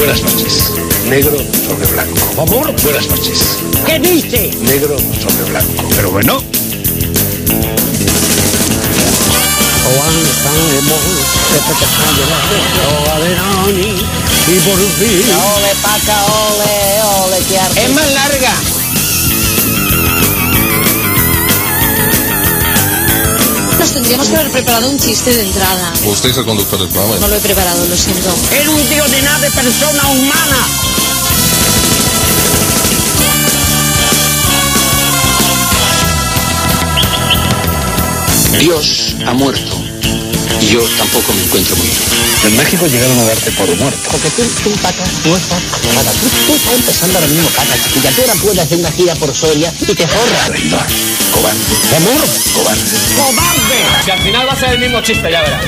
buenas noches. Negro sobre blanco. Por favor. Buenas noches. ¿Qué dice? Negro sobre blanco. Pero bueno. Y por fin. Ole, paca, ole, que arte. Es más larga. Nos tendríamos que haber preparado un chiste de entrada. Usted es el conductor del programa. No lo he preparado, lo siento. Era un tío de nada de persona humana. Dios ha muerto. Y yo tampoco me encuentro muy bien. En México llegaron a darte por muerto. Porque tú paca, no estás nada. Tú estás empezando ahora mismo, paca, chiquilla. Tú ahora puedes hacer una gira por Soria y te forras. Traidor. Cobarde. Amor. Cobarde. ¡Cobarde! Que al final va a ser el mismo chiste, ya verás.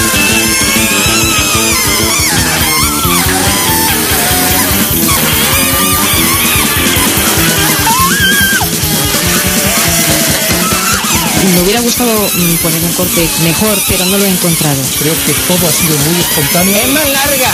Me hubiera gustado poner un corte mejor, pero no lo he encontrado. Creo que todo ha sido muy espontáneo. Es más larga.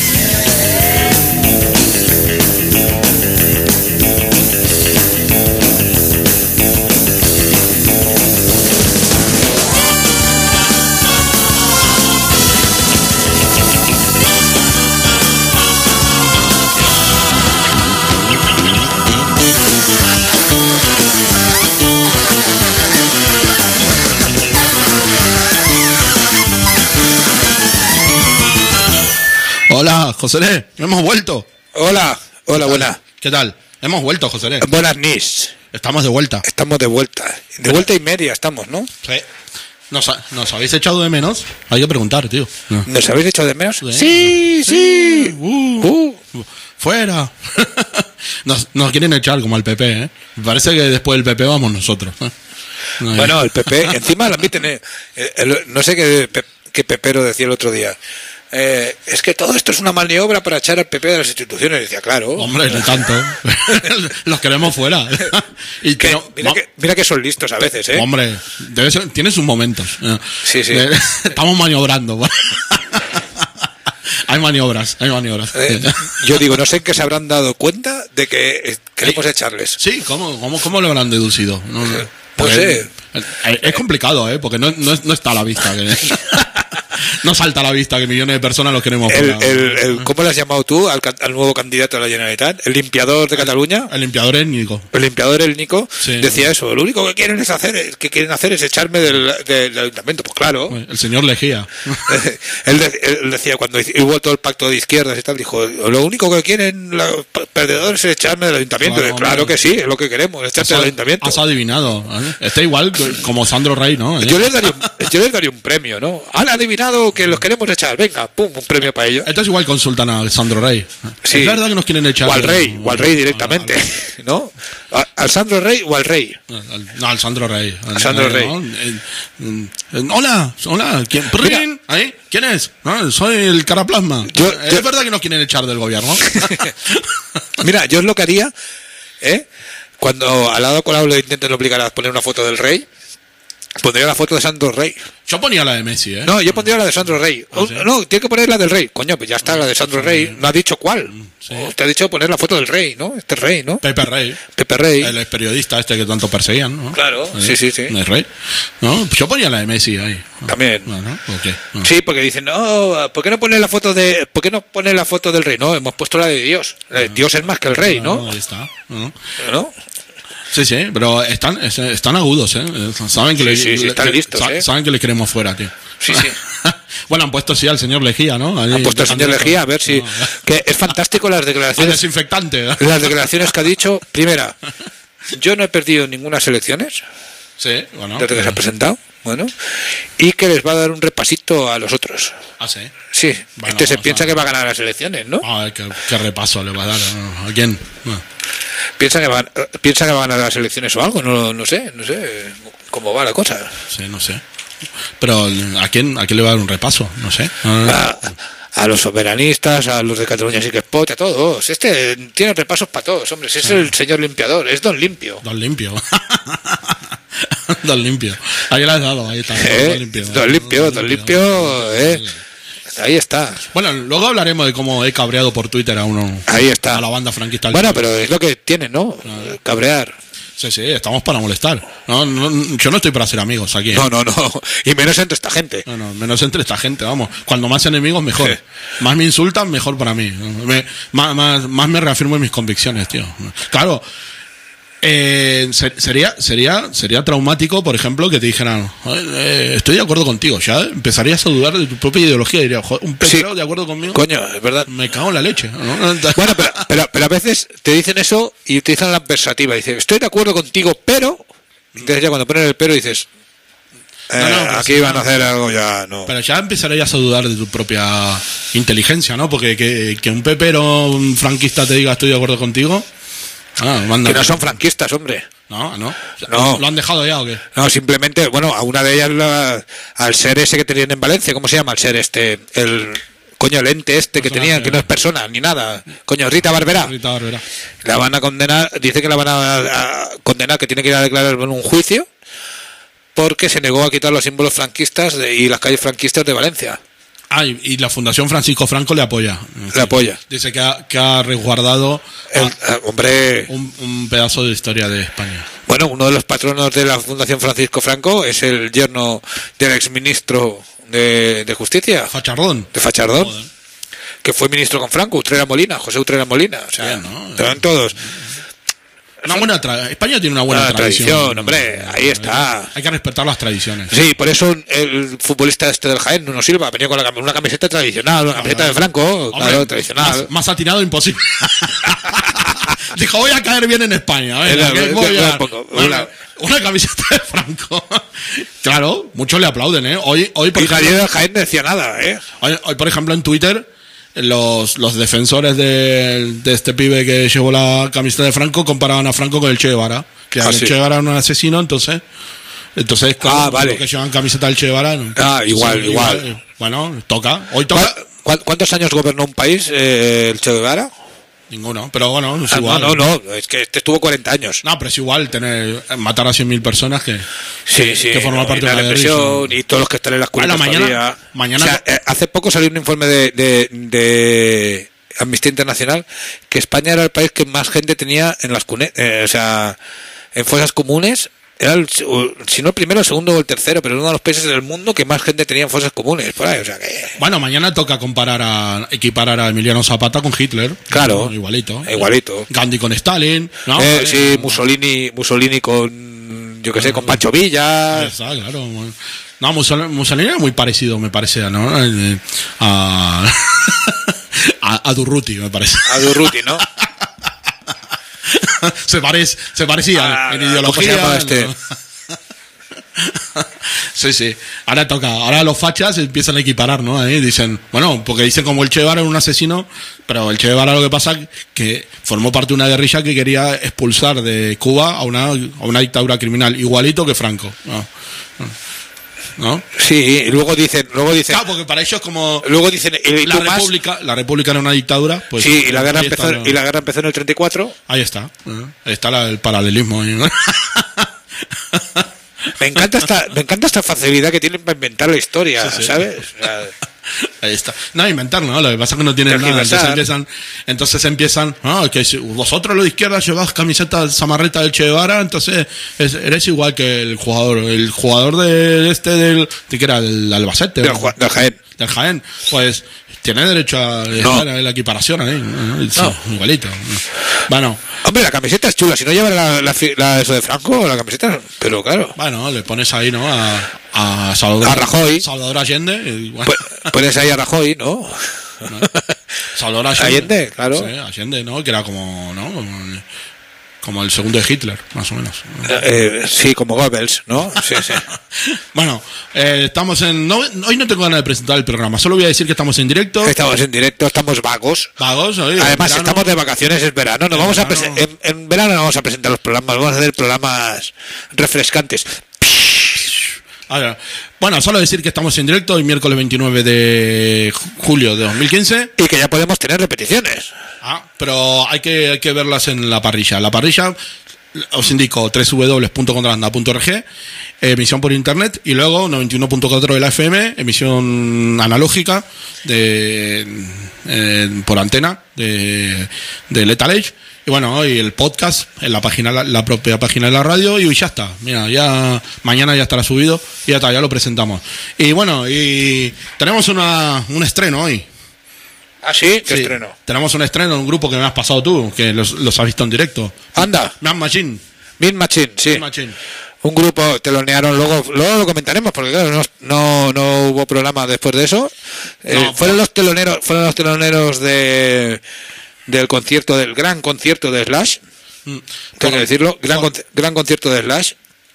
Hola, José, hemos vuelto. Hola, buenas. ¿Qué tal? Hemos vuelto, José. Buenas nis. Estamos de vuelta. Estamos de vuelta. De vuelta y media estamos, ¿no? Sí. ¿Nos habéis echado de menos? Hay que preguntar, tío. No. ¿Nos habéis echado de menos? Sí. Fuera. Nos quieren echar como al PP, ¿eh? Me parece que después del PP vamos nosotros. Bueno, el PP, encima lo admiten, no sé qué pepero decía el otro día. Es que todo esto es una maniobra para echar al PP de las instituciones. Y decía, claro. Hombre, no tanto. Los queremos fuera. Y mira que son listos a veces, ¿eh? Hombre, tiene sus momentos. Sí. Estamos maniobrando. Hay maniobras. Yo digo, no sé en qué se habrán dado cuenta de que queremos echarles. Sí, ¿cómo lo habrán deducido? No sé. Es complicado, porque no está a la vista. No salta a la vista que millones de personas los queremos fuera. ¿Cómo le has llamado tú al nuevo candidato a la Generalitat? ¿El limpiador de Cataluña? El limpiador étnico. El limpiador étnico sí. Decía eso. Lo único que quieren hacer es echarme del ayuntamiento. Pues claro. El señor Lejía. Él decía, cuando hubo todo el pacto de izquierdas y tal, dijo, lo único que quieren los perdedores es echarme del ayuntamiento. Claro que sí, es lo que queremos, echarte del ayuntamiento. Has adivinado. Está igual como Sandro Rey, ¿no? Yo les daría un premio, ¿no? Han adivinado que los queremos echar, venga, pum, un premio para ellos. Entonces igual consultan a Sandro Rey. Sí. Es verdad que nos quieren echar. O al rey directamente, ¿no? ¿Al Sandro Rey o al rey? No, al Sandro Rey. Al Sandro Rey. Hola, ¿Rin? ¿Ahí? ¿Quién es? Soy el Caraplasma. ¿Es verdad que nos quieren echar del gobierno? Mira, yo es lo que haría, cuando al lado colado le intenten obligar a poner una foto del rey, pondría la foto de Sandro Rey. Yo ponía la de Messi, ¿eh? No, yo pondría la de Sandro Rey. ¿Sí? No, tiene que poner la del rey. Coño, pues ya está, la de Sandro Rey. No ha dicho cuál. Sí. Te ha dicho poner la foto del rey, ¿no? Este rey, ¿no? Pepe Rey. El periodista que tanto perseguían, ¿no? Claro, sí. El rey. No, yo ponía la de Messi ahí. También. Bueno, okay. No. Sí, porque dicen, no, ¿por qué no poner la foto del rey? No, hemos puesto la de Dios. Dios es más que el rey, ¿no? Ahí está. ¿No? Sí, pero están agudos, ¿eh? Saben que están listos, saben que le queremos fuera, tío. Sí. Bueno, han puesto al señor Lejía, ¿no? Han puesto al señor Lejía, a ver si... Que es fantástico las declaraciones... Desinfectante. Las declaraciones que ha dicho. Primera, yo no he perdido ninguna elecciones. Sí, bueno. Desde que se ha presentado. Bueno. Y que les va a dar un repasito a los otros. Ah, sí. Sí. Bueno, se piensa que va a ganar las elecciones, ¿no? ¿Qué repaso le va a dar? ¿A quién? ¿Piensa que va a ganar las elecciones o algo? No sé cómo va la cosa. Sí, no sé. Pero ¿a quién le va a dar un repaso? No sé. A los soberanistas, a los de Cataluña sí que es pot, a todos. Tiene repasos para todos, hombre. Es el señor limpiador, es Don Limpio. Don Limpio. Don Limpio. Ahí lo has dado, ahí está. Don Limpio. Ahí está. Bueno, luego hablaremos de cómo he cabreado por Twitter a Ahí está. a la banda franquista. Bueno, pero es lo que tienen, ¿no? Cabrear. Sí, estamos para molestar. Yo no estoy para ser amigos aquí. No. Y menos entre esta gente. No, menos entre esta gente, vamos. Cuando más enemigos, mejor. Sí. Más me insultan, mejor para mí. Más me reafirmo en mis convicciones, tío. Claro. Sería traumático, por ejemplo, que te dijeran, estoy de acuerdo contigo. Ya empezarías a dudar de tu propia ideología. Diría, joder, un pepero de acuerdo conmigo. Coño, es verdad. Me cago en la leche, ¿no? Bueno, pero a veces te dicen eso y utilizan la adversativa. Dicen, estoy de acuerdo contigo, pero... Entonces ya cuando ponen el pero dices... aquí van a hacer algo ya, no. Pero ya empezarías a dudar de tu propia inteligencia, ¿no? Porque que un pepero, un franquista te diga estoy de acuerdo contigo... que no son franquistas, hombre. No. No. ¿Lo han dejado ya o qué? No, simplemente, bueno, a una de ellas, al ser ese que tenían en Valencia, ¿cómo se llama? Al ser el ente que tenían, que no es persona, ni nada. Coño, Rita Barberá. La van a condenar, dice que la van a condenar, que tiene que ir a declarar en un juicio, porque se negó a quitar los símbolos franquistas y las calles franquistas de Valencia. Y la Fundación Francisco Franco le apoya. Le apoya. Dice que ha resguardado hombre, un pedazo de historia de España. Bueno, uno de los patronos de la Fundación Francisco Franco es el yerno del exministro de Justicia. Fachardón. De Fachardón. Joder. Que fue ministro con Franco, José Utrera Molina. O sea, bien, ¿no? Estaban todos. España tiene una buena tradición. Hombre, ahí está. Hay que respetar las tradiciones. Sí, por eso el futbolista del Jaén, Nuno Silva, venía con una camiseta tradicional, una camiseta de Franco, claro, tradicional. Más atinado imposible. Dijo, voy a caer bien en España. Una camiseta de Franco. Claro, muchos le aplauden, ¿eh? Hoy por ejemplo, nadie del Jaén no decía nada, ¿eh? Hoy, por ejemplo, en Twitter... Los defensores de este pibe que llevó la camiseta de Franco comparaban a Franco con el Che Guevara. Que el Che Guevara era un asesino, entonces claro, vale. Los que llevan camiseta del Che Guevara. Igual. Bueno, toca. Hoy toca. ¿Cuántos años gobernó un país el Che Guevara? Ninguno, pero bueno, es igual. No, es que este estuvo 40 años. No, pero es igual matar a 100.000 personas que forman parte de la represión y todos los que están en la escuela. Mañana. O sea, hace poco salió un informe de Amnistía Internacional que España era el país que más gente tenía en las en fosas comunes. Era si no el primero, el segundo o el tercero, pero uno de los países del mundo que más gente tenía en fosas comunes por ahí, o sea que... Bueno, mañana toca equiparar a Emiliano Zapata con Hitler. Claro. ¿no? Igualito. Gandhi con Stalin, ¿no? Sí, Mussolini con, yo qué sé, con Pancho Villa. Está, claro. No, Mussolini era muy parecido, me parece, ¿no? A Durruti, me parece. A Durruti, ¿no? se parecía en ideología. ¿Cómo se llama este? ¿No? Sí. Ahora los fachas empiezan a equiparar, ¿no? Dicen, bueno, porque dicen como el Che Guevara era un asesino, pero el Che Guevara lo que pasa que formó parte de una guerrilla que quería expulsar de Cuba a una dictadura criminal, igualito que Franco. ¿No? Sí, y luego dicen claro, porque para ellos como luego dicen la república era una dictadura, pues sí, y la guerra empezó en el 34. Ahí está el paralelismo, ¿no? Me encanta esta facilidad que tienen para inventar la historia, sí. ¿Sabes? Ahí está. No, inventar, ¿no? Lo que pasa es que no tienen nada. Entonces empiezan, que si vosotros los de izquierda llevas camiseta zamarreta del Che Guevara, entonces eres igual que el jugador del que era el Albacete. Del Jaén. Del Jaén. Pues tiene derecho a la equiparación ahí. No. Igualito. Bueno. Hombre, la camiseta es chula. Si no lleva eso de Franco, la camiseta, pero claro. Bueno, le pones ahí, ¿no? A Rajoy. Salvador Allende. Y, bueno. Pones ahí a Rajoy, ¿no? Salvador Allende, claro. Sí, Allende, ¿no? Que era como, ¿no? Como el segundo de Hitler, más o menos. Sí, como Goebbels, ¿no? Sí. Bueno, estamos hoy no tengo ganas de presentar el programa, solo voy a decir que estamos en directo. Estamos vagos. Oye, además estamos de vacaciones, es verano. En verano no vamos a presentar los programas, vamos a hacer programas refrescantes. Bueno, solo decir que estamos en directo el miércoles 29 de julio de 2015. Y que ya podemos tener repeticiones. Pero hay que verlas en la parrilla. La parrilla os indico www.contrabanda.org, emisión por internet, y luego 91.4 de la FM, emisión analógica por antena de Lethal Age. Y bueno, y el podcast en la página, la propia página de la radio, y ya está. Mira, ya mañana ya estará subido y ya está, ya lo presentamos. Y bueno, y tenemos un estreno hoy. ¿Ah, sí? ¿Qué estreno? Tenemos un estreno, un grupo que me has pasado tú, que los has visto en directo. Anda. Mean Machine. Mean Machine, sí. Mean Machine. Un grupo, telonearon, luego lo comentaremos, porque claro, no hubo programa después de eso. Fueron los teloneros del concierto, del gran concierto de Slash. Tengo que decirlo, gran concierto de Slash.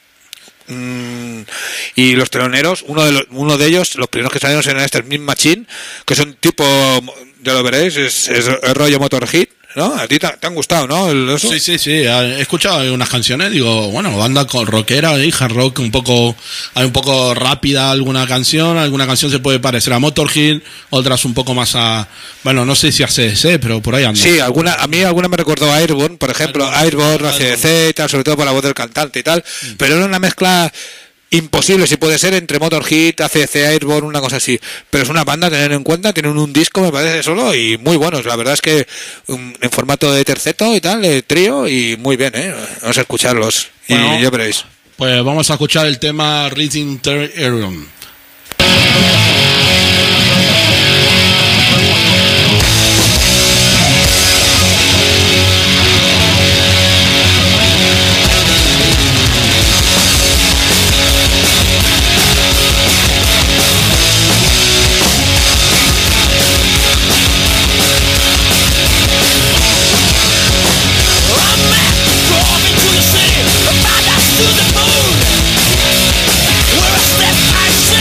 Y los teloneros, uno de ellos, los primeros que salieron eran este Mean Machine, que son tipo, ya lo veréis, es el rollo Motorhead, ¿no? A ti te han gustado, ¿no? Sí, he escuchado unas canciones, digo, bueno, banda rockera, hard rock, un poco rápida alguna canción se puede parecer a Motorhead, otras un poco más a, bueno, no sé si a CDC, pero por ahí anda. Sí, a mí alguna me recordó a Airborne, por ejemplo, Airborne, a CDC y tal, sobre todo por la voz del cantante y tal, pero era una mezcla imposible, si puede ser, entre Motorhead, ACDC, Airborne, una cosa así, pero es una banda a tener en cuenta, tienen un disco, me parece, solo, y muy buenos, la verdad es que en formato de terceto y tal, de trío, y muy bien, vamos a escucharlos, bueno, y ya veréis. Pues vamos a escuchar el tema Reading Terrarium. To the moon, where I step, I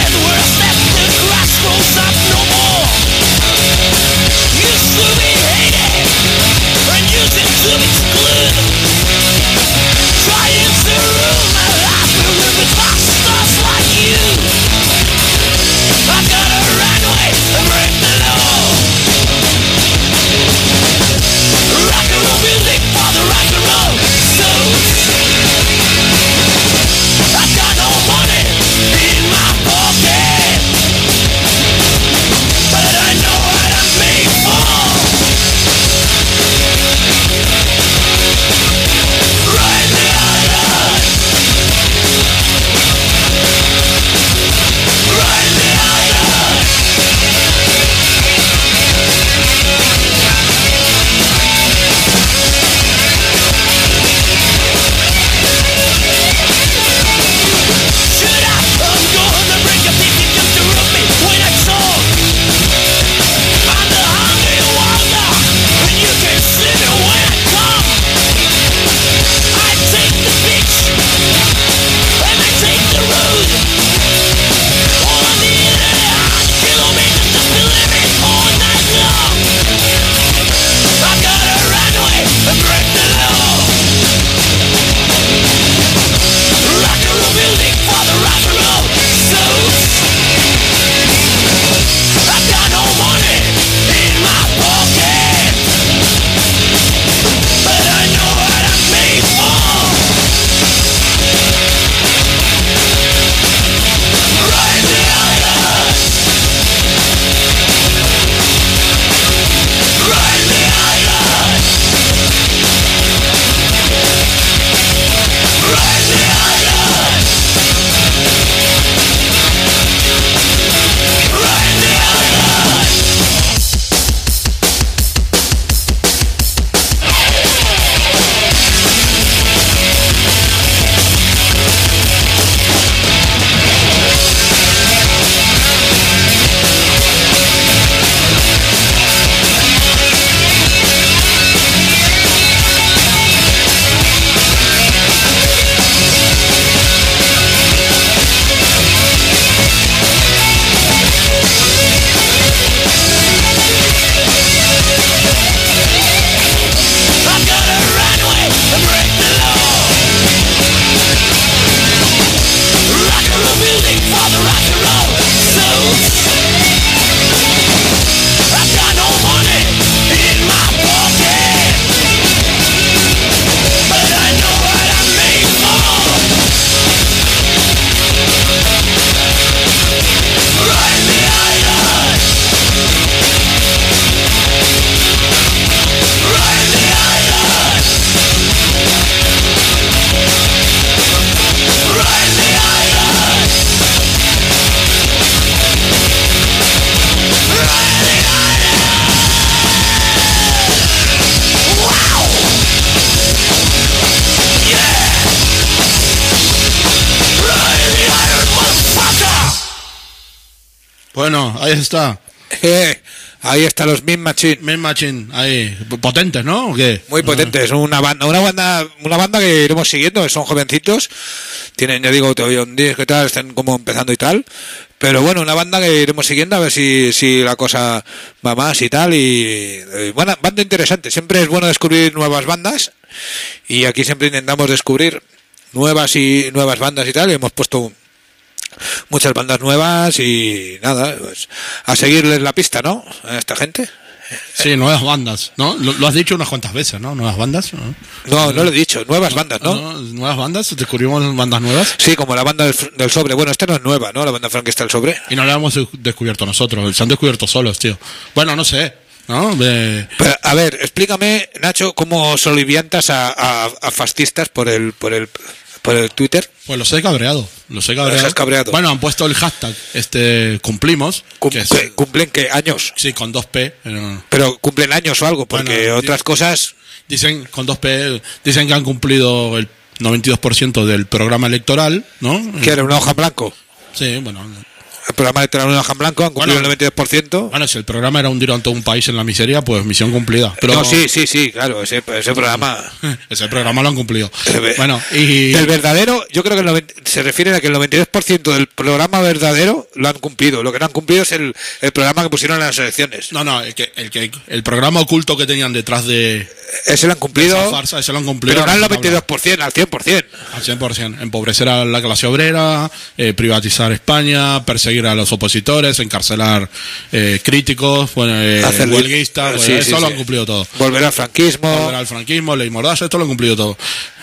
Bueno, ahí está. Ahí están los Mean Machine. Mean Machine, ahí. Potentes, ¿no? ¿O qué? Muy potentes. Una banda que iremos siguiendo. Son jovencitos. Tienen, ya digo, todavía un disco y tal. Están como empezando y tal. Pero bueno, una banda que iremos siguiendo a ver si la cosa va más y tal. Y buena banda interesante. Siempre es bueno descubrir nuevas bandas. Y aquí siempre intentamos descubrir nuevas bandas y tal. Y hemos puesto muchas bandas nuevas y nada, pues a seguirles la pista, ¿no? A esta gente. Sí, nuevas bandas, ¿no? Lo has dicho unas cuantas veces, ¿no? Nuevas bandas. No lo he dicho, nuevas bandas, ¿no? Nuevas bandas, descubrimos bandas nuevas. Sí, como la banda del Sobre. Bueno, esta no es nueva, ¿no? La banda Franquista del Sobre. Y no la hemos descubierto nosotros, se han descubierto solos, tío. Bueno, no sé, ¿no? Pero, a ver, explícame, Nacho, cómo soliviantas a fascistas por el Twitter. Pues los he cabreado. Los has cabreado. Bueno, han puesto el hashtag cumplimos. ¿Cumplen qué? ¿Años? Sí, con 2P. Pero cumplen años o algo, porque otras cosas... Dicen, con 2P, dicen que han cumplido el 92% del programa electoral, ¿no? ¿Que era una hoja en blanco? Sí, bueno... El programa electoral de una hoja en blanco han cumplido el 92%. Bueno, si el programa era hundir a todo un país en la miseria, pues misión cumplida. Pero... No, sí, claro, ese programa... Ese programa lo han cumplido. Bueno, y... El verdadero, yo creo que se refiere a que el 92% del programa verdadero lo han cumplido. Lo que no han cumplido es el programa que pusieron en las elecciones. No, el programa oculto que tenían detrás de... Ese lo han cumplido. Esa farsa, ese lo han cumplido. Pero no al 92%, al 100%. Al 100%. Empobrecer a la clase obrera, privatizar España, perseguir a los opositores, encarcelar críticos, huelguistas, eso lo han cumplido todo. Volver al franquismo, ley mordaza, esto lo han cumplido todo.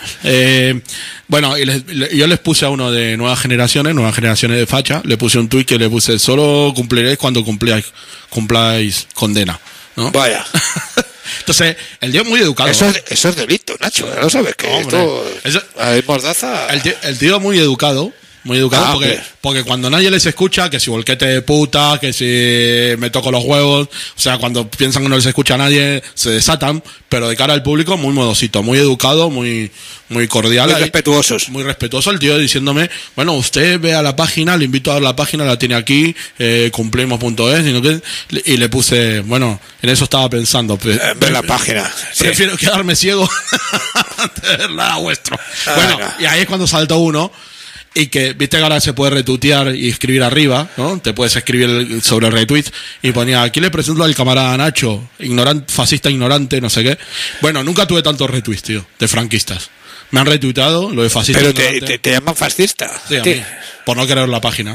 Bueno, yo les puse a uno de nuevas generaciones de facha, le puse un tuit que le puse: solo cumpliréis cuando cumpláis condena, ¿no? Vaya. Entonces, el tío es muy educado. Eso es delito, Nacho, ya lo sabes que hay mordaza. El tío es muy educado. Porque cuando nadie les escucha, que si volquete de puta, que si me toco los huevos, o sea, cuando piensan que no les escucha a nadie, se desatan, pero de cara al público, muy modosito, muy educado, muy cordial. Muy respetuoso el tío diciéndome, bueno, usted ve a la página, le invito a ver la página, la tiene aquí, cumplimos.es, y le puse, bueno, en eso estaba pensando. Ver la página. Prefiero quedarme ciego antes de ver nada vuestro. Bueno, y ahí es cuando saltó uno. Y que, viste que ahora se puede retuitear y escribir arriba, ¿no? Te puedes escribir sobre el retweet y ponía: aquí le presento al camarada Nacho, fascista ignorante, no sé qué. Bueno, nunca tuve tantos retweets, tío, de franquistas. Me han retuiteado lo de fascista. Pero te llaman fascista. Sí, a mí, por no querer la página.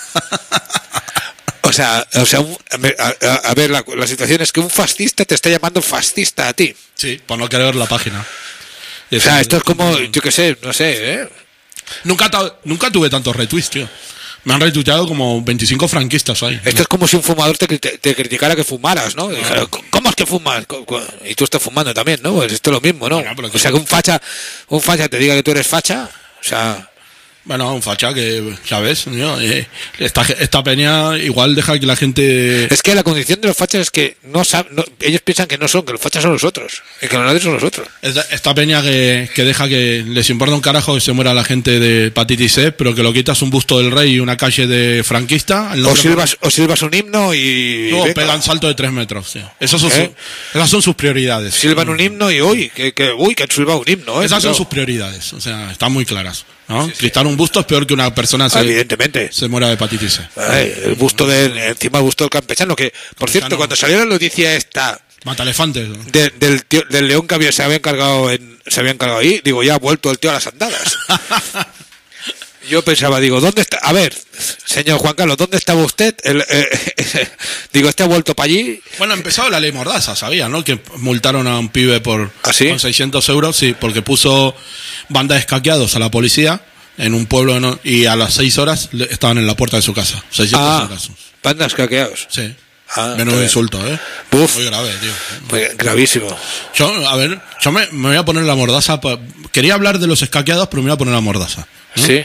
O sea, a ver, la situación es que un fascista te está llamando fascista a ti. Sí, por no querer la página. O sea, esto es como, yo qué sé, no sé, ¿eh? Nunca tuve tantos retweets, tío. Me han retuiteado como 25 franquistas ahí. Esto es como si un fumador te criticara que fumaras, ¿no? Dijera, ¿cómo es que fumas? Y tú estás fumando también, ¿no? Pues esto es lo mismo, ¿no? Bueno, o sea, que un facha te diga que tú eres facha, o sea... Bueno, un facha que, ¿sabes? Esta peña igual deja que la gente... Es que la condición de los fachas es que ellos piensan que no son, que los fachas son los otros, y que los nadie son los otros. Esta peña que deja que les importa un carajo que se muera la gente de hepatitis C, pero que lo quitas un busto del rey y una calle de franquista... O silbas un himno y... Luego pegan salto de 3 metros, tío. Esas son sus prioridades. Silban un himno y que han silbado un himno, ¿eh? Esas son sus prioridades, o sea, están muy claras, ¿no? Sí. Quitar un busto es peor que una persona se muera de hepatitis C. El busto encima el busto del campechano, que por cierto, cuando salió la noticia esta Matalefantes, ¿no? del león que se había encargado ahí, digo, ya ha vuelto el tío a las andadas. Yo pensaba, digo, ¿dónde está? A ver, señor Juan Carlos, ¿dónde estaba usted? Digo, ¿este ha vuelto para allí? Bueno, ha empezado la ley mordaza, ¿sabía, no? Que multaron a un pibe con 600 euros, sí, porque puso bandas de escaqueados a la policía en un pueblo, y a las 6 horas estaban en la puerta de su casa. 600 euros. ¿Bandas de escaqueados? Sí. Menudo insulto, ¿eh? Uf, muy grave, tío. Pues, gravísimo. Yo me voy a poner la mordaza. Quería hablar de los escaqueados, pero me voy a poner la mordaza. ¿No? Sí.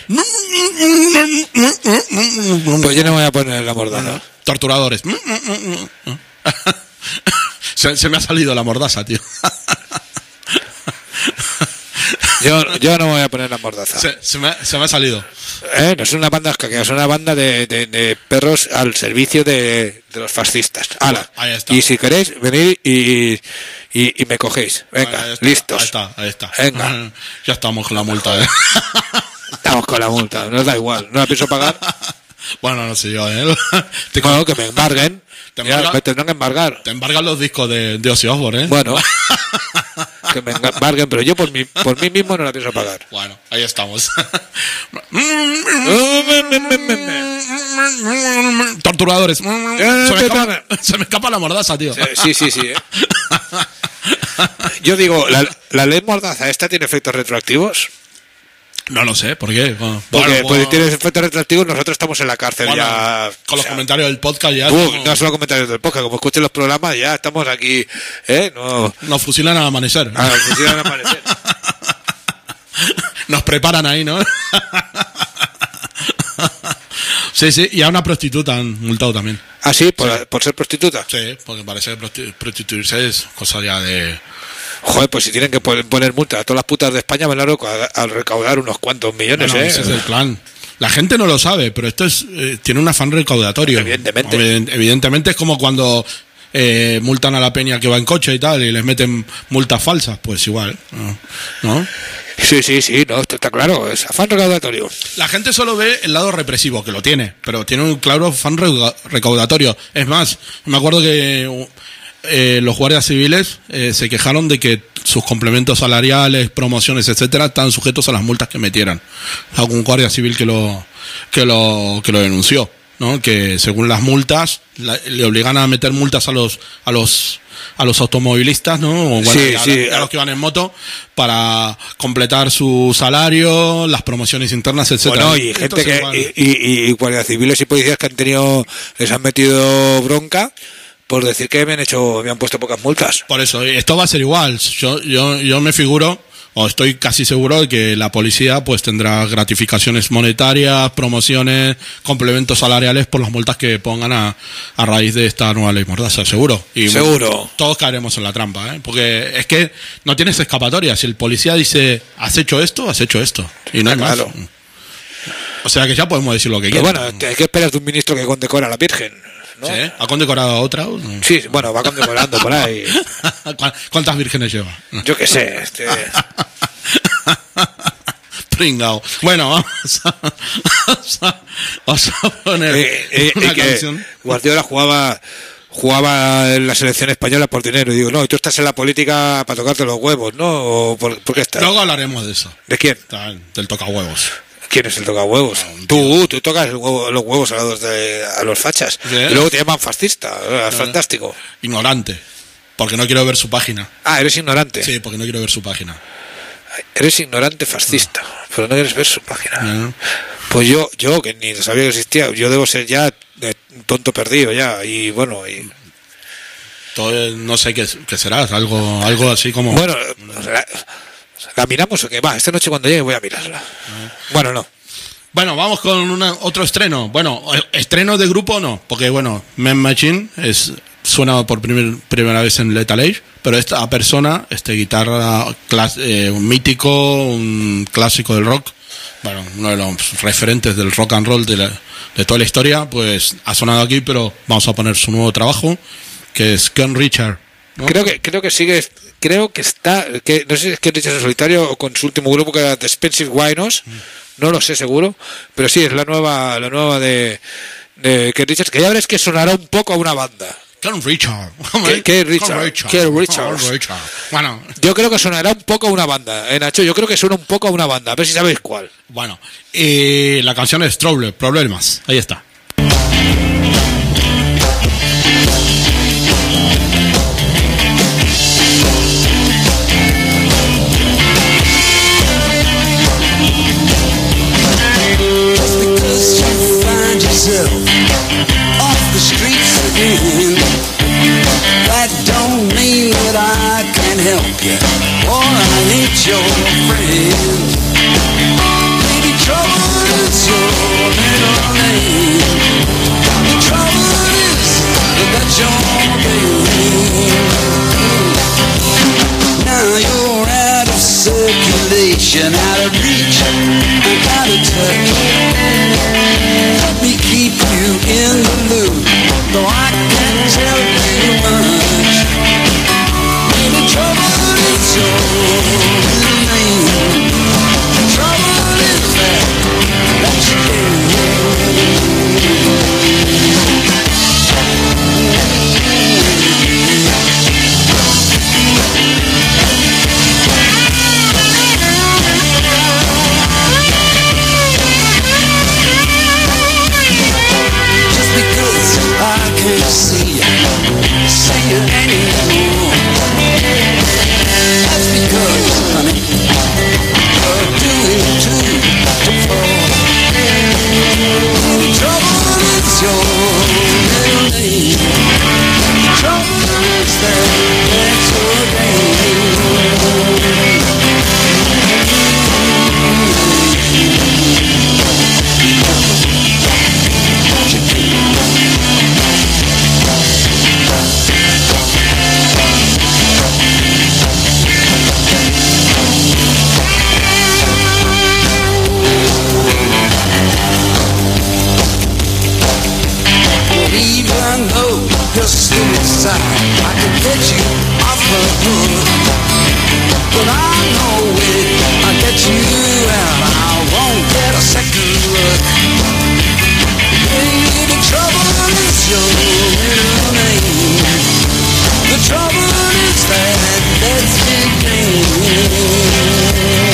Pues yo no me voy a poner la mordaza. Torturadores. Se me ha salido la mordaza, tío. Yo no me voy a poner la mordaza. Se me ha salido. No es una banda escaquea, es una banda de perros al servicio de los fascistas. ¡Hala! Ahí está. Y si queréis, venid y me cogéis. Venga, listos. Ahí está. Venga. Ya estamos con la multa, Estamos con la multa, nos da igual. No la pienso pagar. Bueno, no sé yo, Bueno, que me embarguen. Me tendrán que embargar. Te embargan los discos de Ozzy Osbourne, Bueno, que me embarguen, pero yo por mí mismo no la pienso pagar. Bueno, ahí estamos. Torturadores. Se me escapa la mordaza, tío. Sí. Yo digo, ¿la ley mordaza esta tiene efectos retroactivos? No lo sé, ¿por qué? Porque pues, tiene efectos retroactivos, nosotros estamos en la cárcel ya. Con los comentarios del podcast ya. No solo comentarios del podcast, como escuchen los programas ya estamos aquí. Nos fusilan al amanecer. Nos fusilan al amanecer. Nos preparan ahí, ¿no? Sí, y a una prostituta han multado también. ¿Ah, sí? ¿Por ser prostituta? Sí, porque parece que prostituirse es cosa ya de... Joder, pues si tienen que poner multa a todas las putas de España, van a recaudar unos cuantos millones, Ese es el plan. La gente no lo sabe, pero esto tiene un afán recaudatorio. Evidentemente es como cuando multan a la peña que va en coche y tal, y les meten multas falsas, pues igual, ¿no? Sí, no, esto está claro, es afán recaudatorio. La gente solo ve el lado represivo, que lo tiene, pero tiene un claro afán recaudatorio. Es más, me acuerdo que los guardias civiles se quejaron de que sus complementos salariales, promociones, etcétera, estaban sujetos a las multas que metieran. Algún guardia civil que lo denunció, ¿no? Que según las multas le obligan a meter multas a los automovilistas, ¿no? O a los que van en moto para completar su salario, las promociones internas, etcétera. Bueno, y gente y guardias civiles y policías que les han metido bronca por decir que me han puesto pocas multas. Por eso, esto va a ser igual. Yo me figuro, o estoy casi seguro de que la policía pues tendrá gratificaciones monetarias, promociones, complementos salariales por las multas que pongan a raíz de esta nueva ley mordaza, seguro. Y seguro. Todos caeremos en la trampa, porque es que no tienes escapatoria. Si el policía dice, has hecho esto. Y no hay más. O sea que ya podemos decir lo que quieras. Bueno, ¿qué esperas de un ministro que condecora a la Virgen? ¿No? ¿Sí? ¿Ha condecorado a otra? Sí, bueno, va condecorando por ahí. ¿Cuántas vírgenes lleva? Yo qué sé. Pringao. Bueno, vamos a poner una canción. Guardiola jugaba en la selección española por dinero. Y digo, no, y tú estás en la política para tocarte los huevos, ¿no? ¿Por qué estás? Luego hablaremos de eso. ¿De quién? Del tocahuevos. ¿Quién es el tocahuevos? Tú tocas los huevos a los fachas. ¿Sí? Y luego te llaman fascista. Es fantástico. Ignorante. Porque no quiero ver su página. Ah, eres ignorante. Sí, porque no quiero ver su página. Eres ignorante fascista, pero no quieres ver su página. Pues yo que ni sabía que existía, yo debo ser ya tonto perdido ya. Y bueno, no sé qué será, algo así como... Bueno, ¿la miramos o qué? Va, esta noche cuando llegue voy a mirarla. Bueno, no. Bueno, vamos con otro estreno. Bueno, estreno de grupo no, porque bueno, Man Machine suena por primera vez en Lethal Age, pero esta persona, guitarra un mítico, un clásico del rock, bueno, uno de los referentes del rock and roll de toda la historia, pues ha sonado aquí, pero vamos a poner su nuevo trabajo, que es Ken Richard, ¿no? Creo que sigue, creo que está, que no sé si es Ken Richard en solitario o con su último grupo que era The Expensive Winos, no lo sé seguro, pero sí es la nueva de Ken Richard, que ya verás que sonará un poco a una banda. Ken Richard. Bueno, yo creo que sonará un poco a una banda, Nacho, yo creo que suena un poco a una banda, a ver si sabéis cuál. Bueno, la canción es Problemas, ahí está. Off the streets again, that don't mean that I can help you or I ain't your friend. Maybe trouble is your middle name. reaching out of reach, out of touch. Let me keep you in the loop, though I can't tell you much. Maybe trouble is your name. Trouble is that you do. See you anymore. That's because, honey, you're doing too far. Trouble is your middle name. Trouble is that's your name. Even though you're still inside, I can get you off the hook. But I know it, I'll get you out. I won't get a second look. Baby, the trouble is your middle name. The trouble is that's big name.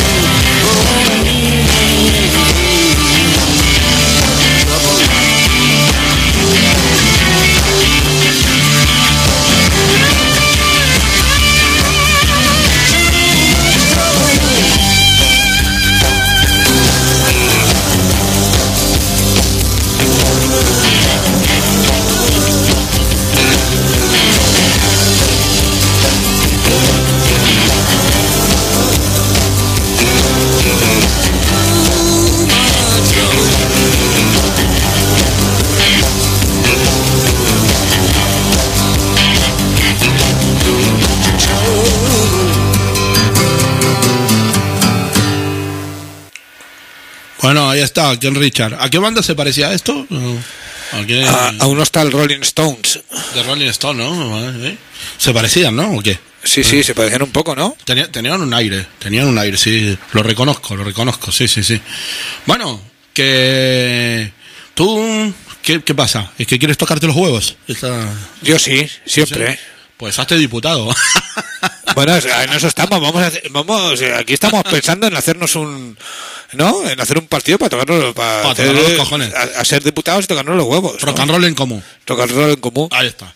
Bueno, ahí está, Ken Richard. ¿A qué banda se parecía esto? A unos tal Rolling Stones. De Rolling Stones, ¿no? ¿Se parecían, no? ¿O qué? Sí, se parecían un poco, ¿no? Tenían un aire, sí. Lo reconozco, sí. Bueno, que... ¿Tú qué pasa? ¿Es que quieres tocarte los huevos? Yo sí, siempre. ¿Sí? Pues hazte diputado. Bueno, en eso estamos. Aquí estamos pensando en hacernos ¿no? En hacer un partido para tocarnos los cojones. A ser diputados y tocarnos los huevos. Rock and roll en común. Ahí está.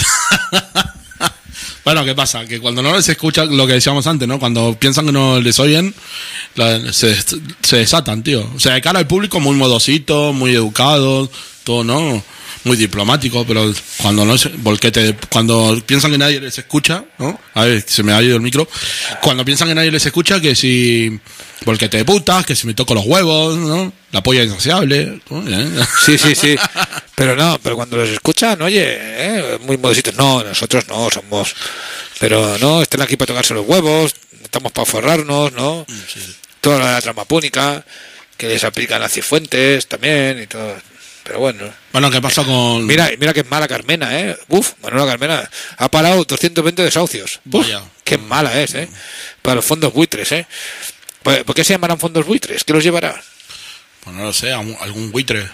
Bueno, ¿qué pasa? Que cuando no les escuchan lo que decíamos antes, ¿no? Cuando piensan que no les oyen, se desatan, tío. O sea, de cara al público muy modosito, muy educado, todo, ¿no? Muy diplomático, pero cuando cuando piensan que nadie les escucha, ¿no? A ver, se me ha ido el micro. Cuando piensan que nadie les escucha, que si volquete de putas, que si me toco los huevos, ¿no? La polla insaciable, ¿no? Sí. Pero cuando los escuchan, oye, muy modositos. No, nosotros no somos. Pero no, están aquí para tocarse los huevos, estamos para forrarnos, ¿no? Sí. Toda la trama púnica, que les aplican a Cifuentes también y todo. Pero bueno. Bueno, ¿qué pasa con...? Mira que es mala Carmena, ¿eh? Manuela Carmena ha parado 220 desahucios. Vaya. Qué mala es, ¿eh? Para los fondos buitres, ¿eh? ¿Por qué se llamarán fondos buitres? ¿Qué los llevará? Pues no lo sé, algún buitre.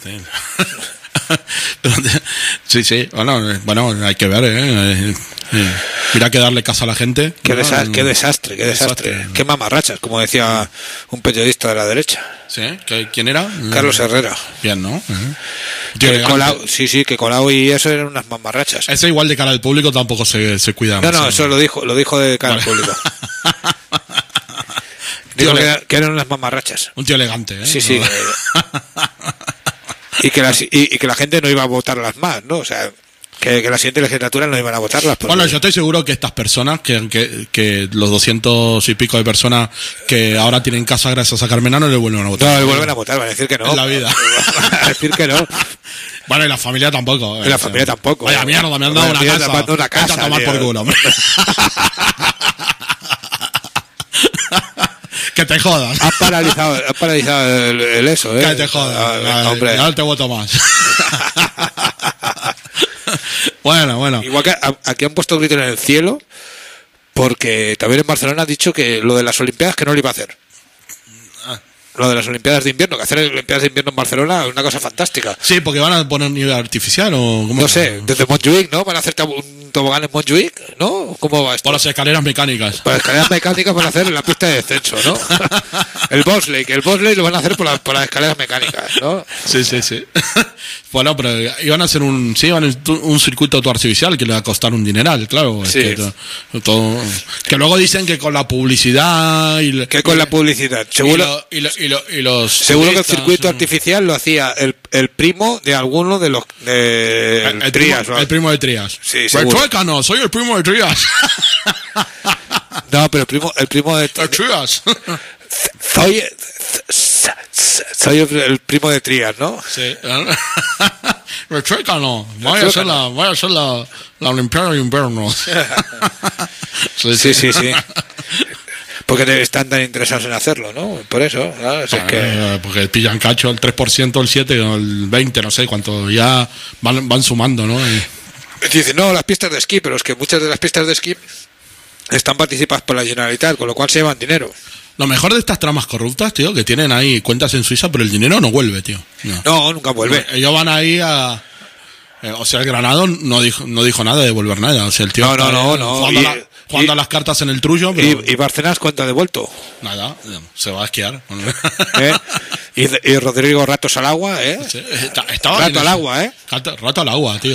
Sí. Bueno, hay que ver, mira que darle casa a la gente. Qué desastre. Qué mamarrachas, como decía un periodista de la derecha. ¿Sí? ¿Quién era? Carlos Herrera. Bien, ¿no? Que Colau y eso eran unas mamarrachas. Ese igual de cara al público tampoco se cuida. No, eso lo dijo de cara al público. Digo que eran unas mamarrachas. Un tío elegante, ¿eh? Sí. Y que la gente no iba a votarlas más, ¿no? O sea, que la siguiente legislatura no iban a votarlas. Bueno, yo estoy seguro que estas personas, que los 200 y pico de personas que ahora tienen casa gracias a Carmena, no le vuelven a votar. No, le vuelven a votar, van a decir que no. En la vida. Van a decir que no. Bueno, y la familia tampoco. La familia tampoco. Vaya mierda, me han dado una casa. Vete a tomar por culo, hombre. Que te jodas. Han paralizado el eso, Que te jodas. Hombre. No te voto más. Bueno. Igual que aquí han puesto grito en el cielo, porque también en Barcelona ha dicho que lo de las Olimpiadas que no lo iba a hacer. Lo de las Olimpiadas de invierno, que hacer Olimpiadas de invierno en Barcelona es una cosa fantástica. Sí, porque van a poner nieve artificial o cómo. No sé, desde Montjuic, ¿no? Van a hacer un tobogán en Montjuic, ¿no? ¿Cómo va esto? Por las escaleras mecánicas. Por las escaleras mecánicas van a hacer en la pista de descenso, ¿no? El bobsleigh lo van a hacer por las escaleras mecánicas, ¿no? Sí. Bueno, pero iban a hacer un circuito artificial que le va a costar un dineral, claro. Sí. Que luego dicen que con la publicidad la publicidad. Seguro que el circuito artificial lo hacía el primo de alguno de los el Trías. El primo de Trías. Sí, seguro. Retuécano, soy el primo de Trías. No, pero el primo de Trías. Soy el primo de Trías, ¿no? Sí. Retuécano. Vaya a ser la Olimpiada de invierno. Sí. Porque están tan interesados en hacerlo, ¿no? Por eso, claro, porque pillan cacho el 3%, el 7%, el 20%, no sé cuánto, ya van sumando, ¿no? Dicen, no, las pistas de esquí, pero es que muchas de las pistas de esquí están participadas por la Generalitat, con lo cual se llevan dinero. Lo mejor de estas tramas corruptas, tío, que tienen ahí cuentas en Suiza, pero el dinero no vuelve, tío. No, nunca vuelve. Ellos van ahí a... o sea, el Granado no dijo nada de devolver nada. O sea, el tío no. Jugando a las cartas en el trullo. Pero... ¿Y Bárcenas cuánto ha devuelto? Nada, se va a esquiar. Y Rodrigo Ratos al agua, ¿eh? Sí, Rato al agua, ¿eh? Rato al agua, tío.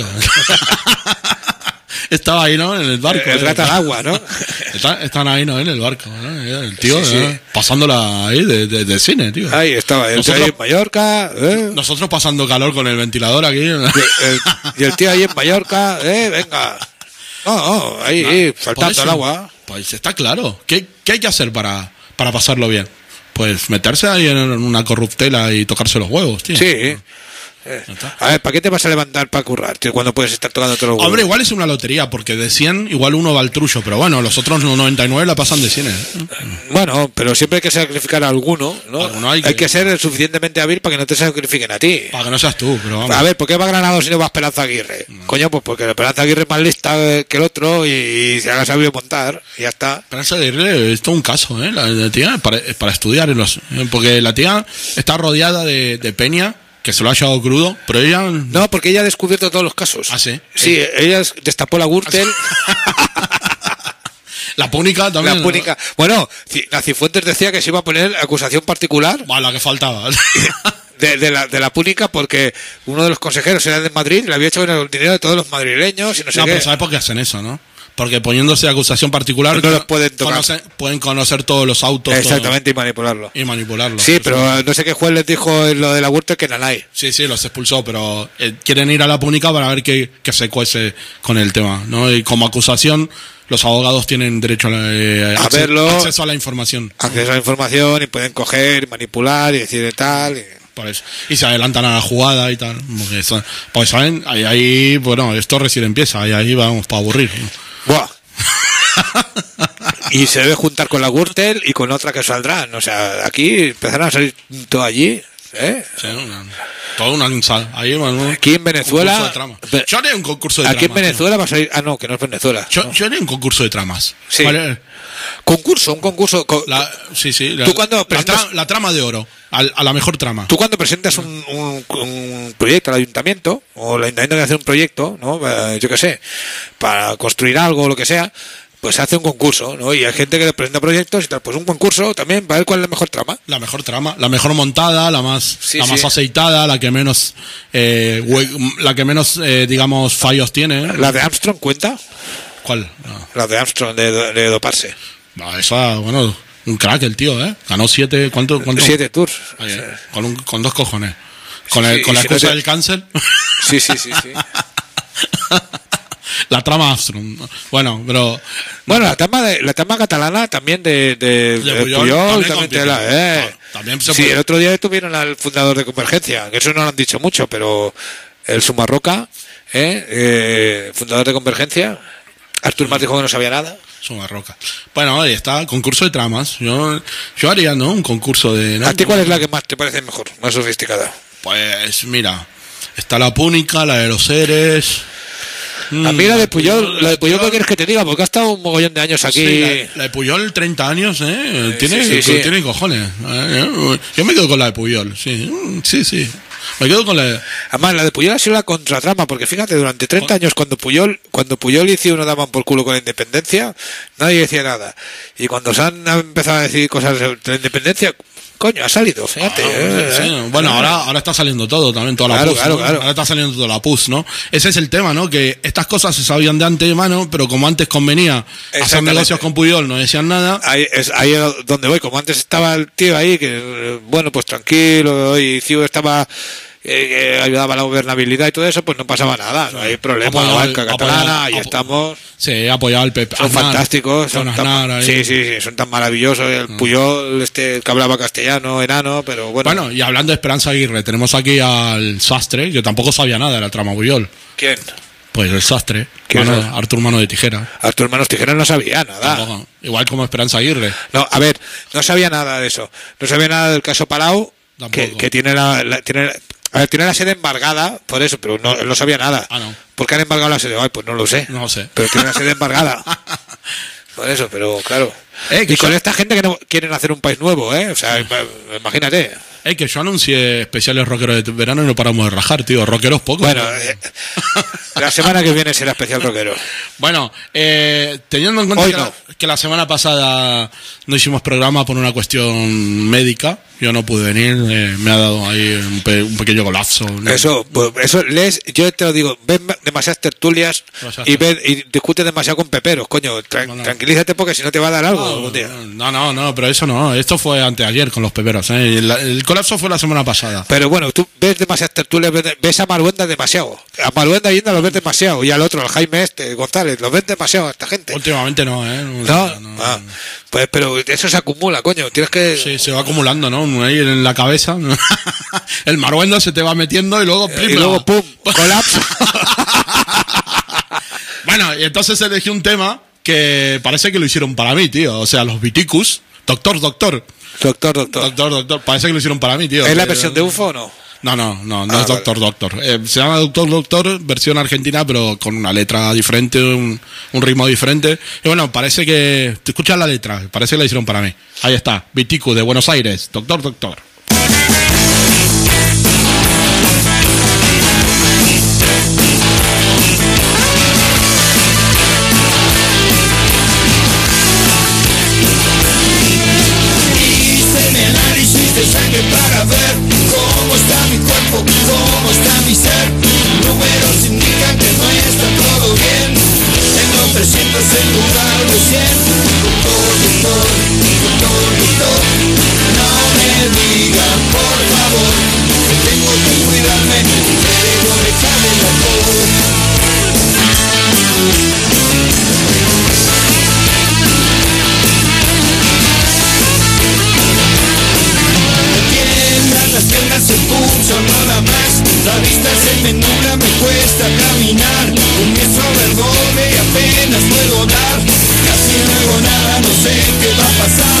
Estaba ahí, ¿no? En el barco. El rato al agua, ¿no? Están ahí, ¿no? En el barco, ¿no? El tío, sí. pasándola ahí de cine, tío. Ahí estaba, el tío ahí en Mallorca. Nosotros pasando calor con el ventilador aquí. Y el tío ahí en Mallorca, venga. No, ahí, saltando al agua. Pues está claro. ¿Qué hay que hacer para pasarlo bien? Pues meterse ahí en una corruptela y tocarse los huevos, tío. Sí. A ver, ¿para qué te vas a levantar para currar, tío, cuando puedes estar tocando todos los huevos? Hombre, igual es una lotería, porque de 100 igual uno va al trullo, pero bueno, los otros 99 la pasan de 100. Bueno, pero siempre hay que sacrificar a alguno, ¿no? Hay que ser suficientemente hábil para que no te sacrifiquen a ti. Para que no seas tú, pero vamos. A ver, ¿por qué va Granado si no va Esperanza Aguirre? Coño, pues porque Esperanza Aguirre es más lista que el otro y se ha sabido montar y ya está. Esperanza Aguirre es todo un caso, ¿eh? La tía para estudiar, porque la tía está rodeada de peña que se lo ha echado crudo, pero ella... No, porque ella ha descubierto todos los casos. ¿Ah, sí? Sí, ella destapó la Gürtel. La Púnica también. La Púnica. ¿No? Bueno, Cifuentes decía que se iba a poner acusación particular. La que faltaba. De la Púnica, porque uno de los consejeros era de Madrid, le había hecho el dinero de todos los madrileños y no sé qué. Pero ¿sabes por qué hacen eso, no? Porque poniéndose acusación particular no los pueden tocar. Pueden conocer todos los autos. Exactamente, todo. Y manipularlo. Sí, pero no sé qué juez les dijo lo de la Gürtel que nanay. Sí, los expulsó, pero quieren ir a la Púnica para ver qué se cuece con el tema, ¿no? Y como acusación, los abogados tienen derecho a verlo, acceso a la información. Acceso a la información y pueden coger, manipular y decir tal. Por eso. Y se adelantan a la jugada y tal. Porque saben, ahí, bueno, esto recién empieza, y ahí vamos para aburrir, ¿no? Buah. Y se debe juntar con la Gürtel y con otra que saldrán. O sea, aquí empezarán a salir todo allí. Sí, todo una ahí, bueno, aquí en Venezuela. Yo haré un concurso de tramas. Aquí en Venezuela ¿no? va a salir. Ah, no, que no es Venezuela. Yo haré un concurso de tramas. Sí. ¿Vale? Un concurso. Sí. ¿Tú cuando presentas la trama de oro? A la mejor trama. Tú cuando presentas un proyecto al ayuntamiento, o el ayuntamiento quiere hacer un proyecto, ¿no? Yo qué sé, para construir algo o lo que sea, pues se hace un concurso, ¿no? Y hay gente que le presenta proyectos y tal, pues un concurso también para ver cuál es la mejor trama. La mejor trama, la mejor montada, la más aceitada, la que menos digamos fallos tiene. ¿La de Armstrong cuenta? ¿Cuál? No. La de Armstrong de doparse. No, esa, bueno, un crack el tío, ¿eh? Ganó 7, ¿cuánto? 7 tours. Ahí, con 2 cojones. Con la excusa del cáncer. Sí. La trama Armstrong. Bueno, pero... Bueno, la trama catalana también de Puyol también se puede. El otro día tuvieron al fundador de Convergencia, que eso no lo han dicho mucho, pero el Sumarroca, fundador de Convergencia, Artur Mas dijo que no sabía nada. Suma roca. Bueno, ahí está, concurso de tramas. Yo haría, ¿no? Un concurso de... ¿no? ¿A ti cuál es la que más te parece mejor, más sofisticada? Pues mira, está la Púnica, la de los seres... A mí la de Puyol, ¿qué quieres que te diga? Porque ha estado un mogollón de años aquí. Sí, la de Puyol, 30 años, ¿eh? Tiene cojones. Yo me quedo con la de Puyol, sí. Me quedo con la de... Además, la de Puyol ha sido la contratrama, porque fíjate, durante 30 años, cuando Puyol y uno daban por culo con la independencia, nadie decía nada. Y cuando se han empezado a decir cosas de la independencia... Coño, ha salido, fíjate. Sí. Bueno, ahora está saliendo todo, también toda la PUS. Claro. Ahora está saliendo toda la PUS, ¿no? Ese es el tema, ¿no? Que estas cosas se sabían de antemano, pero como antes convenía hacer negocios con Puyol, no decían nada. Ahí es donde voy. Como antes estaba el tío ahí, que, bueno, pues tranquilo, y Ciu estaba... ayudaba a la gobernabilidad y todo eso, pues no pasaba nada, no hay problema. La banca catalana, ahí estamos. Sí, apoyaba al PP. Son fantásticos, son tan maravillosos. El Puyol, que hablaba castellano, enano, pero bueno. Bueno, y hablando de Esperanza Aguirre, tenemos aquí al Sastre, que tampoco sabía nada de la trama Puyol. ¿Quién? Pues el Sastre, Artur Mano de Tijera. Artur Manos Tijera no sabía nada. Tampoco. Igual como Esperanza Aguirre. No, a ver, no sabía nada de eso. No sabía nada del caso Palau, que tiene tiene la sede embargada, por eso, pero no sabía nada. No. ¿Por qué han embargado la sede? Ay, pues no lo sé. No lo sé. Pero tiene la sede embargada. Por eso, pero claro. Y con esta gente que no quieren hacer un país nuevo, ¿eh? O sea, imagínate. Que yo anuncié especiales rockeros de verano y no paramos de rajar, tío. Rockeros pocos. Bueno, la semana que viene será especial rockero. Bueno, teniendo en cuenta que la semana pasada no hicimos programa por una cuestión médica, yo no pude venir, me ha dado ahí un pequeño colapso, ¿no? Eso, yo te lo digo, ves demasiadas tertulias y discutes demasiado con peperos, coño, tranquilízate porque si no te va a dar algo algún día. No, pero eso no, esto fue anteayer con los peperos, el colapso fue la semana pasada. Pero bueno, tú ves demasiadas tertulias, ves a Maruenda demasiado, a Maruenda y Inda los ves demasiado, y al otro, al Jaime González, los ves demasiado a esta gente. Últimamente no, No. Pues, pero eso se acumula, coño, tienes que... Sí, se va acumulando, ¿no? Ahí en la cabeza, el Maruenda se te va metiendo y luego... ¡pum! ¡Colapso! Bueno, y entonces elegí un tema que parece que lo hicieron para mí, tío. O sea, los Viticus. Doctor. Parece que lo hicieron para mí, tío. ¿Es la versión de UFO o no? No es Doctor. Se llama Doctor, versión argentina, pero con una letra diferente, un ritmo diferente. Y bueno, parece que... Te escuchas la letra, parece que la hicieron para mí. Ahí está, Viticus de Buenos Aires, Doctor. De sangre para ver cómo está mi cuerpo, cómo está mi ser. Números indican que no está todo bien. Tengo 300 en lugar de 100. Doctor, no me diga por favor que tengo que cuidarme, que debo dejar el alcohol. Las piernas se pulsan nada más, la vista se me nubla, me cuesta caminar, un miembro verde y apenas puedo dar, casi no hago nada, no sé qué va a pasar.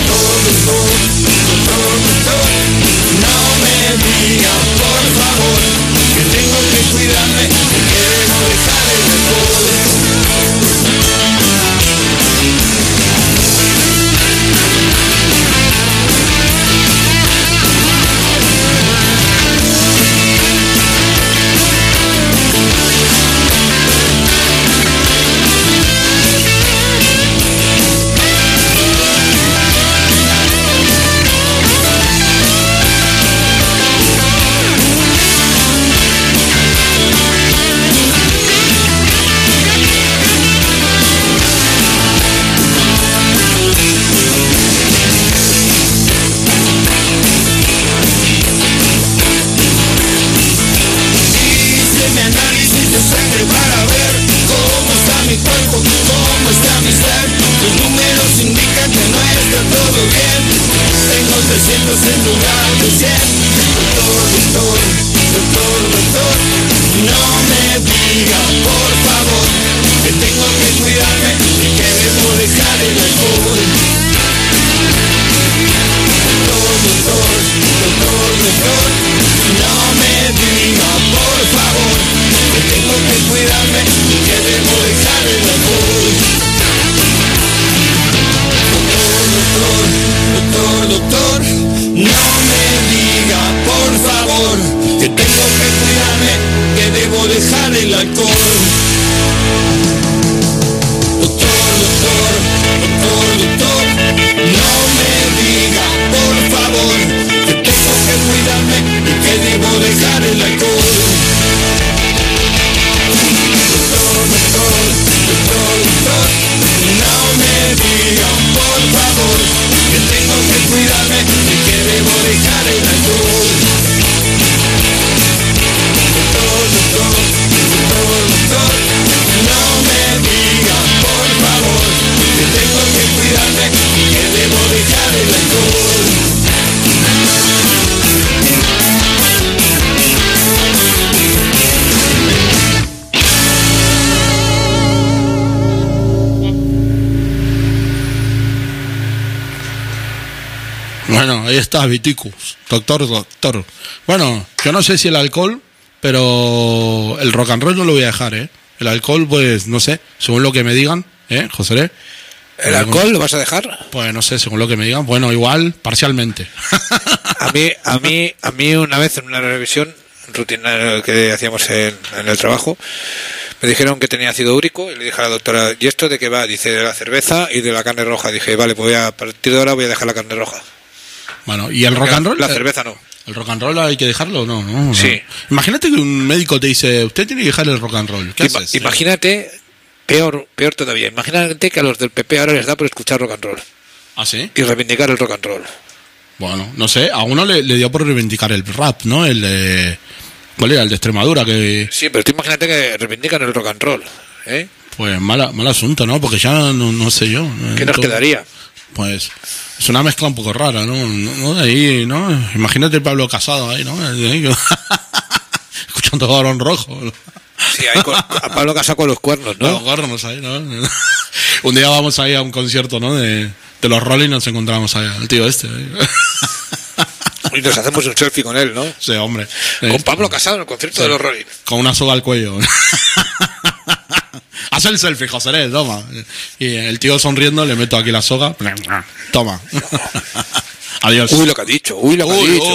Doctor, no me diga por favor que tengo que cuidarme, que debo dejar el alcohol. No me diga por favor que tengo que cuidarme y que debo dejar el alcohol. Doctor, no me diga por favor que tengo que cuidarme y que debo dejar el alcohol. Doctor, no me diga por favor que tengo que cuidarme, que debo dejar el alcohol. Doctor, no me diga por favor que tengo que cuidarme y que debo dejar el alcohol. Doctor, no me diga por favor que tengo que cuidarme y que debo dejar el alcohol. Doctor, no me diga por favor que tengo que cuidarme y que debo dejar el alcohol. Bueno, ahí está, Viticus. Doctor. Bueno, yo no sé si el alcohol, pero el rock and roll no lo voy a dejar, ¿eh? El alcohol, pues, no sé, según lo que me digan, José? ¿El alcohol lo vas a dejar? Pues no sé, según lo que me digan. Bueno, igual, parcialmente. A mí una vez en una revisión rutina que hacíamos en el trabajo, me dijeron que tenía ácido úrico y le dije a la doctora, ¿y esto de qué va? Dice, de la cerveza y de la carne roja. Dije, vale, pues a partir de ahora voy a dejar la carne roja. Bueno, ¿y el rock and roll? La cerveza no. ¿El rock and roll hay que dejarlo? No. Sí. Imagínate que un médico te dice, usted tiene que dejar el rock and roll. ¿Qué haces? Imagínate, peor todavía, imagínate que a los del PP ahora les da por escuchar rock and roll. ¿Ah, sí? Y reivindicar el rock and roll. Bueno, no sé, a uno le dio por reivindicar el rap, ¿no? El de... ¿Cuál era? El de Extremadura, que... Sí, pero tú imagínate que reivindican el rock and roll, ¿eh? Pues mal asunto, ¿no? Porque ya no sé yo. ¿Qué nos quedaría? Pues es una mezcla un poco rara, ¿no? Ahí, ¿no? Imagínate el Pablo Casado ahí, ¿no? Escuchando a Barón Rojo. Sí, ahí a Pablo Casado con los cuernos, ¿no? Los cuernos ahí, ¿no? Un día vamos ahí a un concierto, ¿no? De los Rolling, nos encontramos ahí, el tío este. Y nos hacemos un selfie con él, ¿no? Sí, hombre. Con Pablo Casado en el concierto de los Rolling. Con una soga al cuello. Haz el selfie, José, toma. Y el tío sonriendo, le meto aquí la soga. Toma. Adiós. Uy, lo que ha dicho. Uy, lo que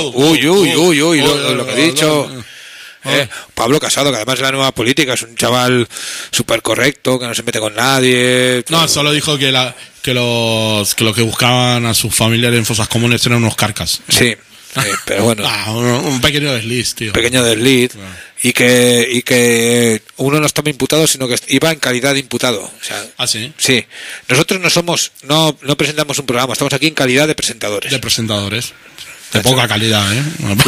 ha dicho. Pablo Casado, que además es la nueva política, es un chaval súper correcto, que no se mete con nadie. No, solo dijo que los que buscaban a sus familiares en fosas comunes eran unos carcas. Sí. Pero bueno, un pequeño desliz, tío. Pequeño desliz. Claro. Y que uno no estaba imputado, sino que iba en calidad de imputado. O sea, ¿ah, sí? Sí. Nosotros no presentamos un programa, estamos aquí en calidad de presentadores. De presentadores. De poca calidad, ¿eh?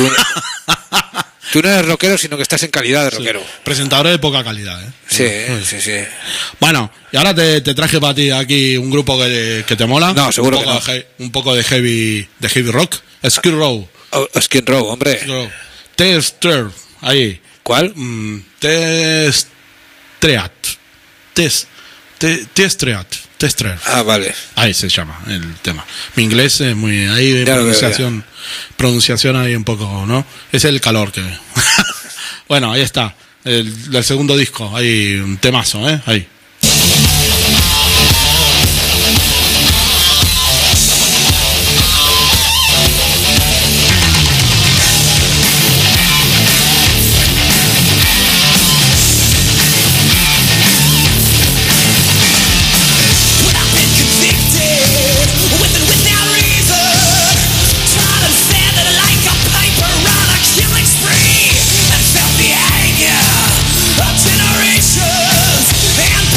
Tú no eres rockero, sino que estás en calidad de rockero. Sí. Presentadores de poca calidad, ¿eh? Sí. Bueno, y ahora te traje para ti aquí un grupo que te mola. No, seguro que no. Un poco de heavy rock. Skid Row. Skid Row, hombre. Test-Treat. Ahí. ¿Cuál? Test-Treat. Test-Treat. Ah, vale. Ahí se llama el tema. Mi inglés es muy... Ahí pronunciación ahí un poco, ¿no? Es el calor que... Bueno, ahí está. El segundo disco. Ahí un temazo, ¿eh? Ahí. Generations and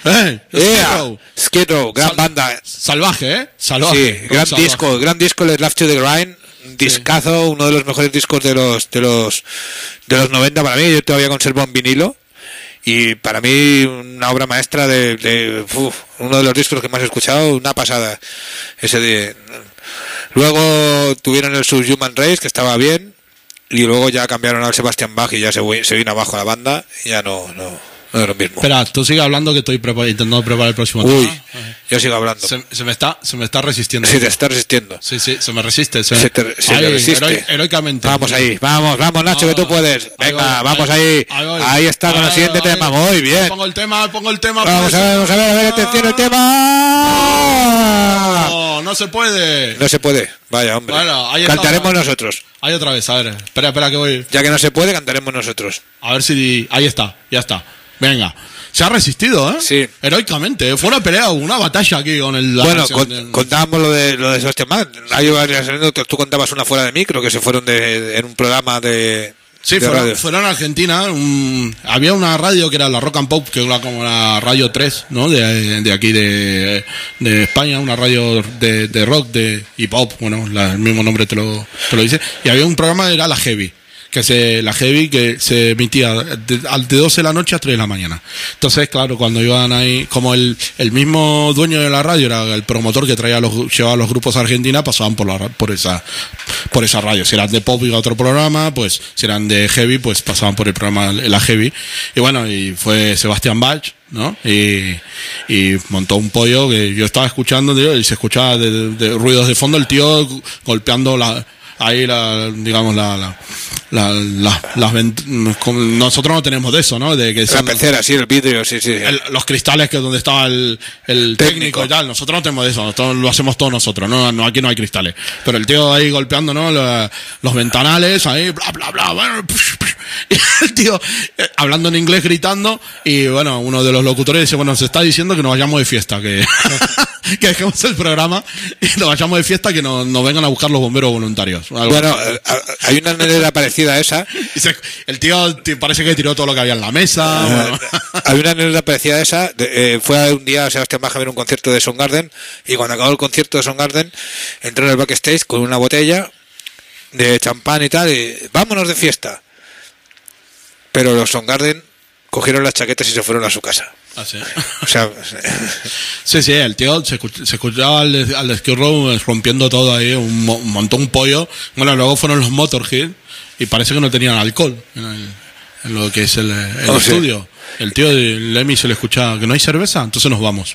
Skid Row, gran banda. Salvaje, ¿eh? Salvaje. Sí, gran disco, el Love to the Grind. Discazo, uno de los mejores discos de los 90 para mí. Yo todavía conservo un vinilo. Y para mí una obra maestra uno de los discos que más he escuchado, una pasada. Luego tuvieron el Subhuman Race, que estaba bien, y luego ya cambiaron al Sebastian Bach y ya se vino abajo la banda, y ya no es lo mismo. Espera, tú sigue hablando que estoy intentando preparar el próximo tema. Yo sigo hablando. Se me está resistiendo. Sí, te está resistiendo. Sí, se me resiste. Se le resiste. Heroicamente. Vamos ahí, vamos Nacho, que tú puedes. Venga, vamos ahí. Ahí está con el siguiente tema. Muy bien. Pongo el tema. Vamos a ver, atención, el tema. No se puede. No se puede. Vaya, hombre. Bueno, cantaremos nosotros. Ahí otra vez, a ver. Espera que voy. Ya que no se puede, cantaremos nosotros. A ver si... Ahí está, ya está. Venga. Se ha resistido, ¿eh? Sí. Heroicamente. Fue una pelea, una batalla aquí con el... Bueno, contábamos lo de Sebastián Bach. Hay varias anécdotas. Tú contabas una fuera de micro, que se fueron en un programa de... Sí, fueron a Argentina. Había una radio que era la Rock and Pop, que era como la Radio 3, ¿no? De aquí de España, una radio de rock y pop, bueno, el mismo nombre te lo dice. Y había un programa que era la Heavy, que se emitía de 12 de la noche a 3 de la mañana. Entonces, claro, cuando iban ahí, como el mismo dueño de la radio era el promotor que llevaba los grupos a Argentina, pasaban por esa radio. Si eran de pop iba a otro programa, pues si eran de heavy, pues pasaban por el programa la Heavy. Y bueno, y fue Sebastián Bach, ¿no? Y montó un pollo que yo estaba escuchando, tío, y se escuchaba de ruidos de fondo, el tío golpeando nosotros no tenemos de eso, ¿no? De que la pecera, sí, el vidrio, sí. Los cristales, que es donde estaba el técnico y tal. Nosotros no tenemos de eso, nosotros lo hacemos todos nosotros, no, aquí no hay cristales. Pero el tío ahí golpeando, ¿no? Los ventanales, ahí, bla, bla, bla, bueno, y el tío hablando en inglés, gritando, y bueno, uno de los locutores dice, bueno, se está diciendo que nos vayamos de fiesta, que dejemos el programa y nos vayamos de fiesta, que nos vengan a buscar los bomberos voluntarios. Bueno, hay una anécdota parecida a esa. El tío parece que tiró todo lo que había en la mesa. Bueno. Hay una anécdota parecida a esa. Fue un día Sebastián Bach a ver un concierto de Soundgarden, y cuando acabó el concierto de Soundgarden entró en el backstage con una botella de champán y tal, y vámonos de fiesta. Pero los Soundgarden cogieron las chaquetas y se fueron a su casa. ¿Ah, sí? O sea, sí, el tío se escuchaba al de Skid Row rompiendo todo ahí, montó un pollo. Bueno, luego fueron los Motorhead y parece que no tenían alcohol en lo que es el estudio. Sí. El tío de Lemmy se le escuchaba que no hay cerveza, entonces nos vamos.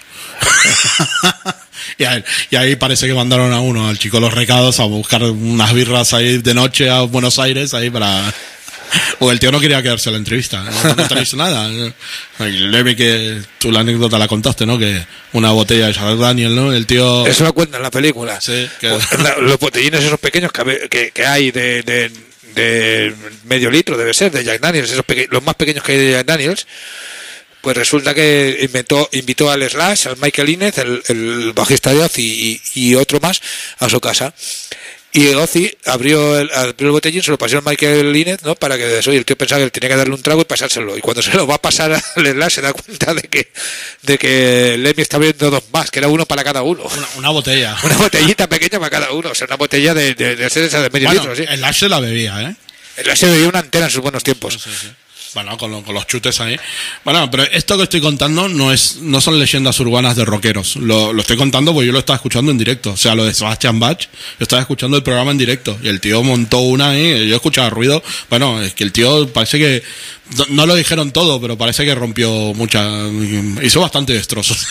Y ahí parece que mandaron a uno, al chico Los Recados, a buscar unas birras ahí de noche a Buenos Aires, ahí para... O el tío no quería quedarse a la entrevista, no tenéis nada. Lemmy, que tú la anécdota la contaste, ¿no? Que una botella de Jack Daniel, ¿no? El tío... Eso lo cuenta en la película. Sí. Los botellines esos pequeños que hay de medio litro, debe ser, de Jack Daniels, los más pequeños que hay de Jack Daniels. Pues resulta que invitó al Slash, al Michael Inez, el bajista de Ozzy, y otro más a su casa. Y Ozzy abrió el botellín, se lo pasó a Michael Inez, ¿no? Para que eso, y el tío pensaba que él tenía que darle un trago y pasárselo. Y cuando se lo va a pasar al Slash se da cuenta de que Lemmy está abriendo dos más, que era uno para cada uno. Una botella. Una botellita pequeña para cada uno. O sea, una botella de medio litro, ¿sí? El Slash se la bebía, ¿eh? El Slash se bebía una entera en sus buenos tiempos. Sí. Bueno, con los chutes ahí. Bueno, pero esto que estoy contando no son leyendas urbanas de rockeros. Lo estoy contando porque yo lo estaba escuchando en directo. O sea, lo de Sebastián Bach, yo estaba escuchando el programa en directo. Y el tío montó una ahí, yo escuchaba ruido. Bueno, es que el tío parece que... No lo dijeron todo, pero parece que rompió hizo bastante destrozos.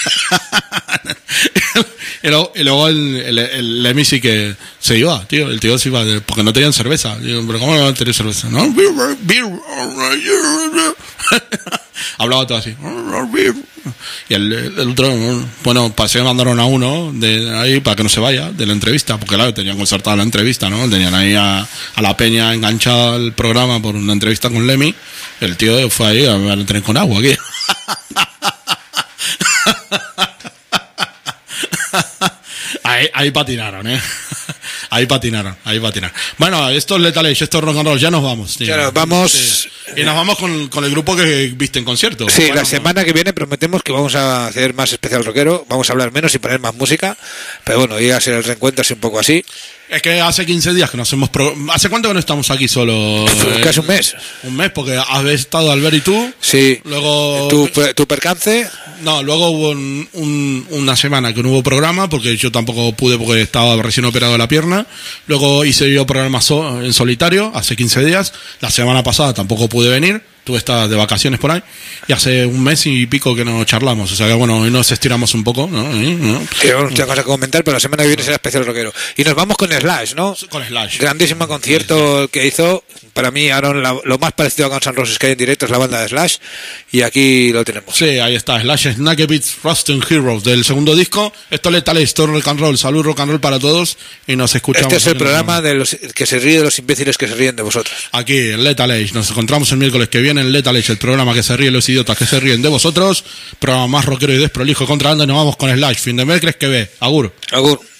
Y luego el Lemmy sí que se iba, tío. El tío se iba porque no tenían cerveza. Digo, pero ¿cómo no van a tener cerveza? ¿No? Beer. Hablaba todo así. Y el otro, bueno, parece que mandaron a uno de ahí para que no se vaya de la entrevista, porque claro, tenían concertada la entrevista, ¿no? Tenían ahí a la peña enganchada al programa por una entrevista con Lemmy. El tío fue ahí a ver el tren con agua aquí. Ahí patinaron, ¿eh? Ahí patinaron. Bueno, estos letales, estos rock and roll, ya nos vamos, tío. Ya nos vamos. Sí. Y nos vamos con el grupo que viste en concierto. Sí, bueno, la semana que viene prometemos que vamos a hacer más especial rockero, vamos a hablar menos y poner más música, pero bueno, llega a ser el reencuentro así un poco así. Es que hace 15 días que nos hemos... ¿Hace cuánto que no estamos aquí solo? Casi un mes. Un mes, porque habéis estado Albert y tú. Sí. Luego... ¿Tu percance? No, luego hubo una semana que no hubo programa, porque yo tampoco pude, porque estaba recién operado de la pierna. Luego hice yo programa en solitario, hace 15 días. La semana pasada tampoco pude venir. Tú estás de vacaciones por ahí. Y hace un mes y pico que no charlamos. O sea que bueno, hoy nos estiramos un poco, ¿no? Tengo muchas cosas que comentar, pero la semana que viene será especial rockero. Y nos vamos con Slash, ¿no? Con Slash. Grandísimo concierto que hizo. Para mí, Aaron, lo más parecido a Guns N' Roses que hay en directo es la banda de Slash. Y aquí lo tenemos. Sí, ahí está. Slash, Naked Beats, Rusting Heroes, del segundo disco. Esto es Lethal Age, todo rock and roll. Salud, rock and roll para todos. Y nos escuchamos. Este es el programa de los que se ríe de los imbéciles que se ríen de vosotros. Aquí, en Lethal Age. Nos encontramos el miércoles que viene en Lethal Age, el programa que se ríe de los idiotas que se ríen de vosotros. Programa más rockero y desprolijo contra banda. Y nos vamos con Slash. Fin de miércoles que ve. Agur. Agur.